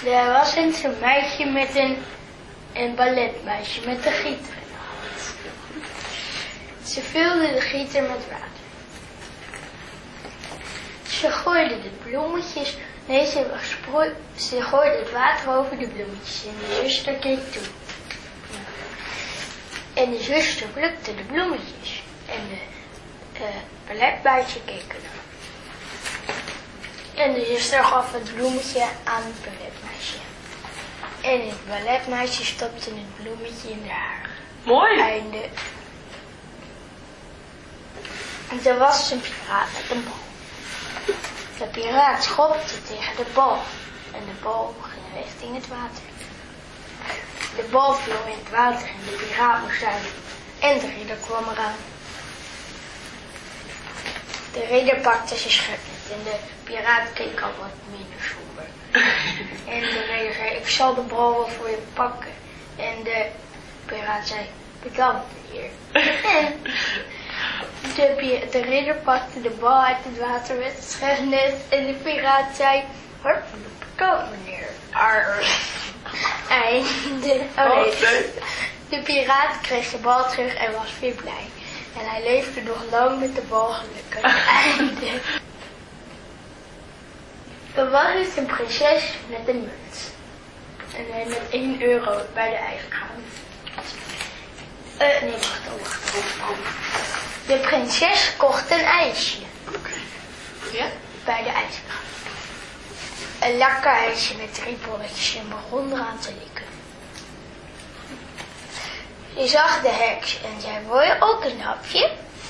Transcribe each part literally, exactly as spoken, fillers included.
Er was eens een meisje met een, een balletmeisje met een gieter in de hand. Ze vulde de gieter met water. Ze gooide de bloemetjes, nee ze, sproei, ze gooide het water over de bloemetjes en de zuster keek toe. En de zuster plukte de bloemetjes en de uh, balletmeisje keek ernaar. En de zuster gaf het bloemetje aan het balletmeisje. En het balletmeisje stopte het bloemetje in haar haar. Mooi. Einde. En er was een piraat met een bal. De piraat schopte tegen de bal. En de bal ging richting het water. De bal viel in het water en de piraat moest uit. En de ridder kwam eraan. De ridder pakte zijn schep en de piraat keek al wat minder somber. En de ridder zei, ik zal de bal wel voor je pakken. En de piraat zei, bedankt meneer. En de, de ridder pakte de bal uit het water met het schepnet en de piraat zei, hartelijk bedankt meneer. Arr. Einde. Oh nee. De piraat kreeg de bal terug en was weer blij. En hij leefde nog lang met de bal gelukkig. Einde. Er was dus een prinses met een munt. En hij met één euro bij de ijskraan. Uh, nee, wacht, oh, wacht, oh, oh. De prinses kocht een ijsje. Oké. Okay. Ja? Bij de ijskraan. Een lekker ijsje met drie bolletjes en begon eraan te likken. Je zag de heks en zei, wil je ook een hapje?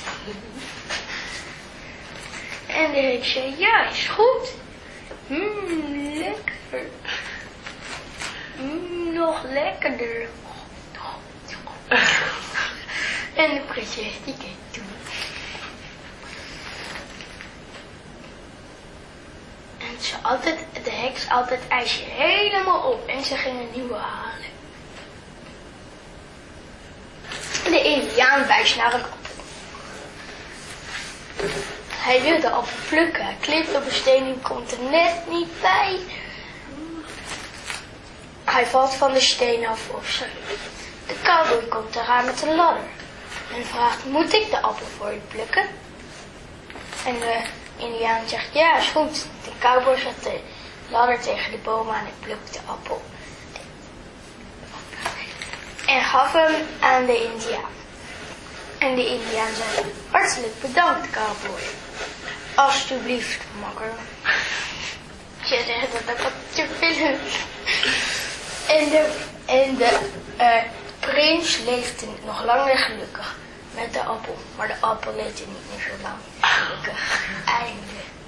En de heks zei, ja, is goed. Mmm, lekker. Mmm, nog lekkerder. En de prinses die keek toe. En ze altijd, de heks altijd het ijsje helemaal op en ze ging een nieuwe halen. De Indiaan wijst naar een appel. Hij wil de appel plukken. Hij klimt op een steen en komt er net niet bij. Hij valt van de steen af of zo. De cowboy komt eraan met een ladder. En vraagt, moet ik de appel voor je plukken? En de Indiaan zegt, ja, is goed. De cowboy zet de ladder tegen de boom aan en plukt de appel. En gaf hem aan de Indiaan. En de Indiaan zei, hartelijk bedankt, cowboy. Alsjeblieft, makker. Je zegt dat ik wat te willen. En de, en de uh, prins leefde nog langer gelukkig met de appel. Maar de appel leefde niet meer zo lang gelukkig. Einde.